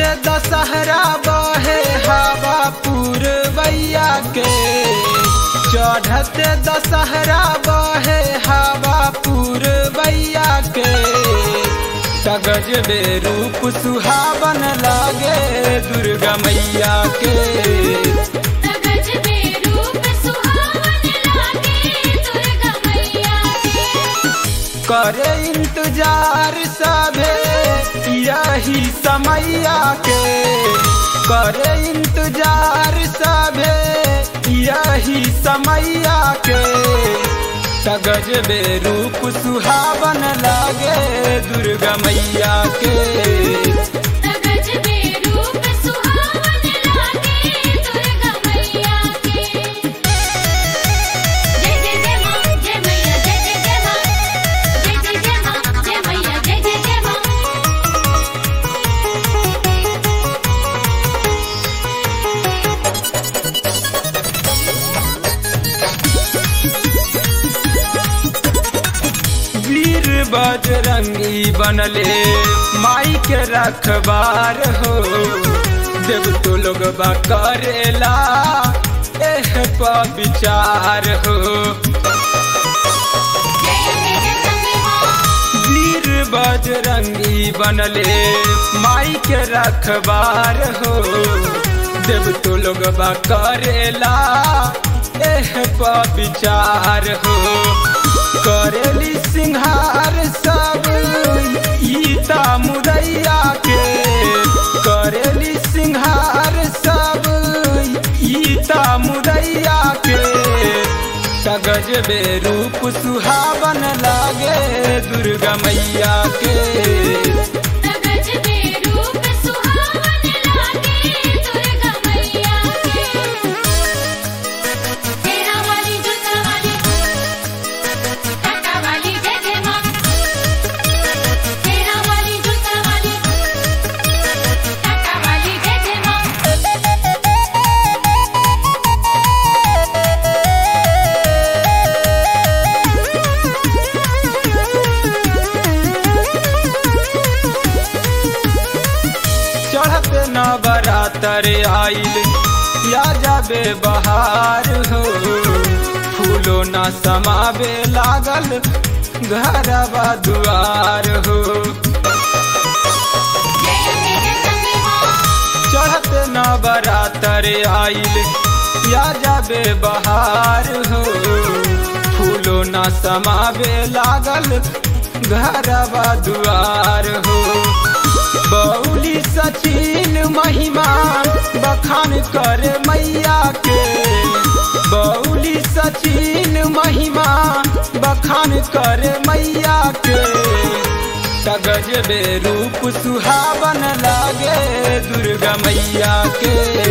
दशहरा बहे हवा पूरबैया के, चढ़ते दशहरा बहे हवा पूरबैया के, गजबे रूप सुहावन लागे दुर्गा मैया के। करे इंतजार सभे यही समैया के, करे इंतजार सभे यही समैया के, गजबे रूप सुहावन लागे दुर्गा मैया के। बजरंगी बनले माई के रखबार हो, देव तो लोग करेला एह पर विचार हो। वीर बजरंगी बनले माई के रखबार हो, देव तो लोग करेला एह पर विचार हो। करेली सिंहार सब ईता मुदैया के, करेली सिंहार सब ईता मुदैया के, गजबे रूप सुहावन लागे दुर्गा मैया के। चढ़ते नवरात्र आइल या जाबे बहार हो, फूलो न समाबे लागल घरवा दुआर हो। चढ़ते नवरात्र आइल या जाबे बहार हो, फूलो न समाबे लागल घरवा दुआर हो। बौली सचिन महिमा बखान करे मैया के, बौली सचिन महिमा बखान करे मैया के, गजबे रूप सुहावन लागे दुर्गा मैया के।